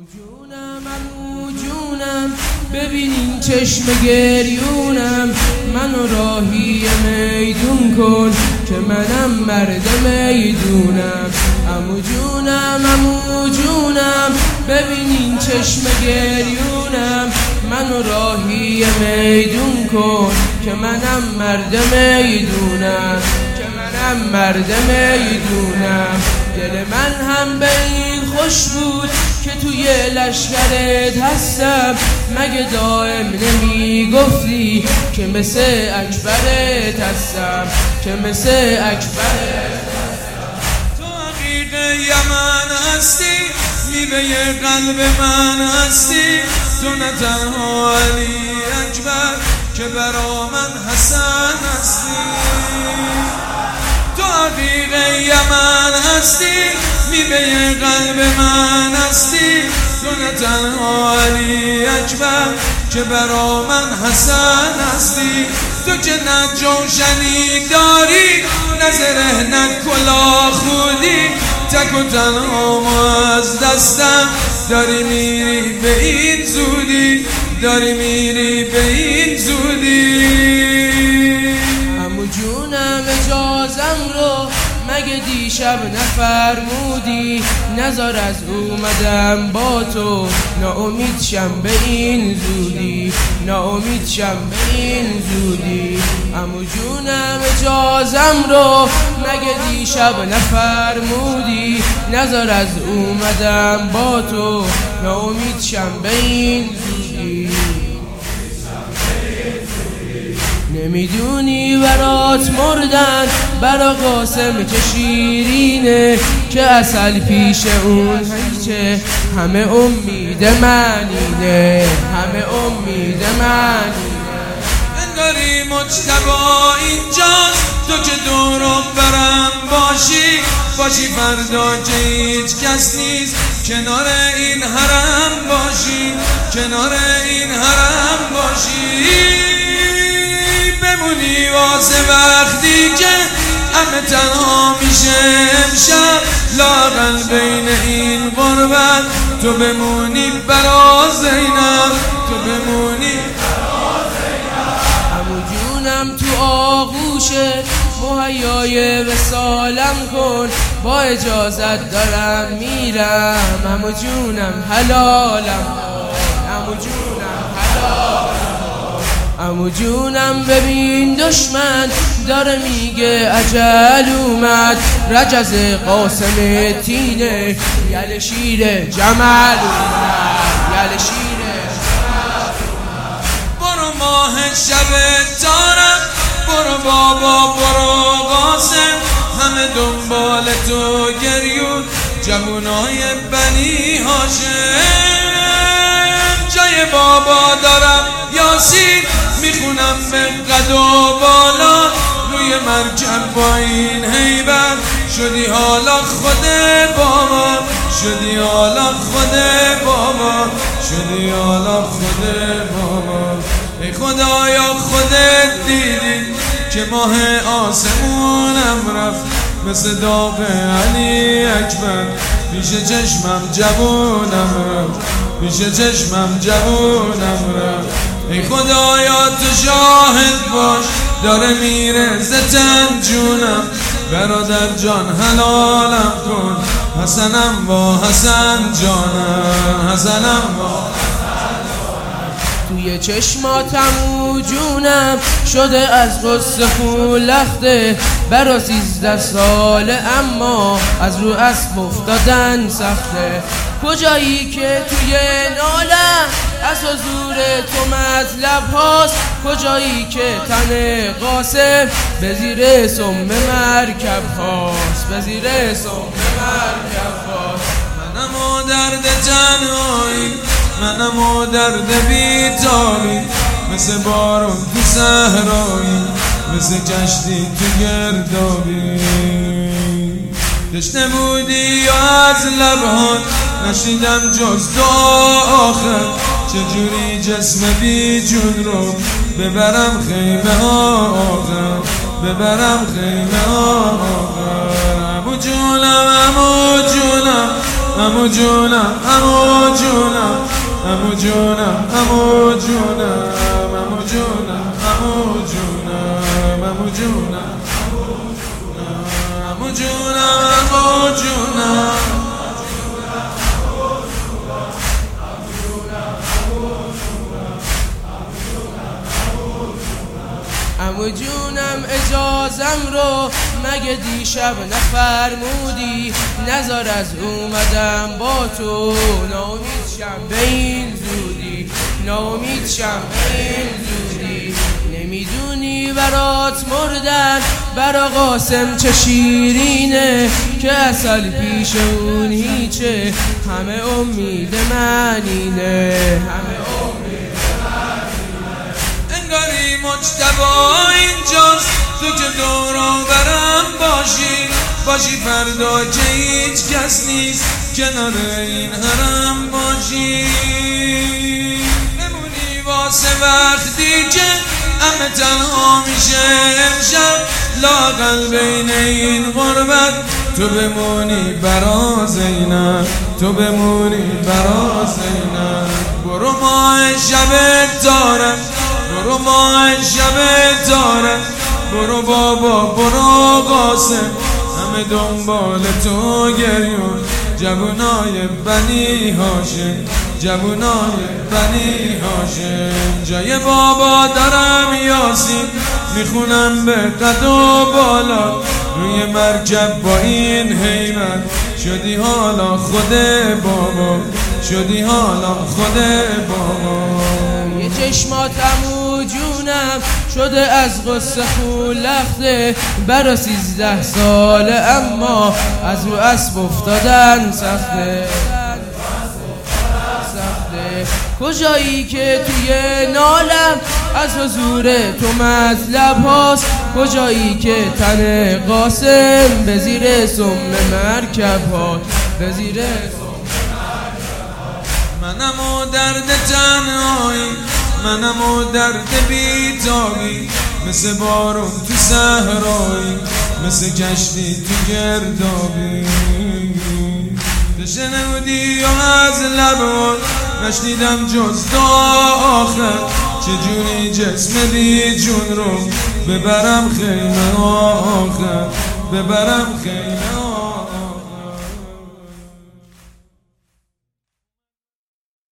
عمو جونم ببینین چشم گریونم، منو راهی میدون کن که منم مرد میدونم. عمو جونم ببینین چشم گریونم، منو راهی میدون کن که منم مرد میدونم، که منم مرد میدونم. دل من هم به این خوش بود که توی لشکرت هستم، مگه دائم نمی گفتی که مثل اکبرت هستم، که مثل اکبرت هستم. تو حقیق یمن هستی، میوه قلب من هستی، تو نه تنها علی اکبر که برا من حسن هستی. تو حقیق یمن هستی، میوه قلب من هستی، تو نه تنها علی اکبر که برا من حسن هستی. تو که نه جوشنی داری، نه زره نه کلاه خودی، تک و تنها از دستم داری میری به این زودی، داری میری به این زودی. عمو جونم اجازم رو مگه دیشب نفرمودی، نذار از اومدم با تو ناامید شم به این زودی، ناامید شم به این زودی. عمو جونم اجازم رو مگه دیشب نفرمودی، نذار از اومدم با تو ناامید شم به این زودی. نمیدونی برات مردن برا قاسم که شیرینه، که اصل پیش اون هیچه، همه امید منینه، همه امید منینه. انگاری مجتبا اینجاست، تو که دورم برم باشی فردا که هیچ کس نیست، کنار این حرم باشی، کنار این حرم باشی. بمونی واسه وقتی که همه تنها میشه امشب، لااقل بین این غربت تو بمونی برا زینب، تو بمونی برا زینب. عمو جونم تو آغوشت مهیای وصالم کن، با اجازت دارم میرم. عمو جونم حلالم کن، عمو جونم حلالم. عمو جونم ببین دشمن داره میگه عجل اومد، رجز قاسم تینه یل شیر جمل اومد، یل شیر جمل اومد. برو ماه شب تارم، برو بابا برو قاسم، همه دنبال تو گریون جوونای بنی هاشم. جای بابا دارم یاسین میخونم به قد و بالا، روی مرکب با این هیبت شدی حالا خود بابا، شدی حالا خود بابا، شدی حالا خود بابا. ای خدایا خودت دیدی که ماه آسمونم رفت، مثل داغ علی اکبر پیش چشمم جوونم رفت، پیش چشمم جوونم رفت. ای خدایا تو شاهد باش، داره میره زتن جونم، برادر جان حلالم کن، حسنم با حسن جانم، حسنم با توی چشماتم و جونم شده از غصه خون لخته، برا 13 ساله اما از رو اسب افتادن سخته. کجایی که توی نالم از حضور تو مطلب هاست، کجایی که تن قاسم به زیر سم مرکب هاست، به زیر سم مرکب هاست. منم و درد تنهایی، منم و درد بیتابی، مثل بارون تو صحرایی، مثل کشتی تو گردابی. تشنه بودی یا از لبهات نشیدم جز دعا آخر، چجوری جسم بی جون رو ببرم خیمه ها آخر، ببرم خیمه ها آخر. عمو جونم امو جونم امو جونم امو جونم امو جونم امو جونم امو جونم امو جونم امو جونم امو جونم عمو جونم اجازم رو مگه دیشب نفرمودی نذار از اومدم با تو ناامید شم به این زودی ناامید شم به این زودی نمیدونی برات مردن برا قاسم چه شیرینه که اصل پیش اون هیچه همه امید منینه همه انگاری مجتبا اینجاست تو که دورا برم باشی فردا که هیچ کس نیست کنار این حرم باشی بمونی واسه وقتی که همه تنها میشه امشب لااقل بین این غربت تو بمونی برا زینب تو بمونی برا زینب برو ماه شب دارم برو ماه شب دارم برو بابا برو قاسم همه دنبال تو گریون جوونای بنی هاشم جوونای بنی هاشم جای بابا دارم یاسین میخونم به قد و بالا روی مرکب با این هیبت شدی حالا خود بابا شدی حالا خود بابا یه چشمات عمو جونم شده از غصه خون لخته برا 13 ساله اما از رو اسب افتادن سخته کجایی که توی نالم از حضور تو مطلب هاست کجایی که تن قاسم به زیر سم مرکب ها به زیر منم و درد تنهایی منم و درد بیتابی مثل بارون تو صحرایی مثل کشتی تو گردابی تو شنودی و از لبان نشنیدم جز تا آخر چجوری جسم بی جون رو ببرم خیمه آخر ببرم خیمه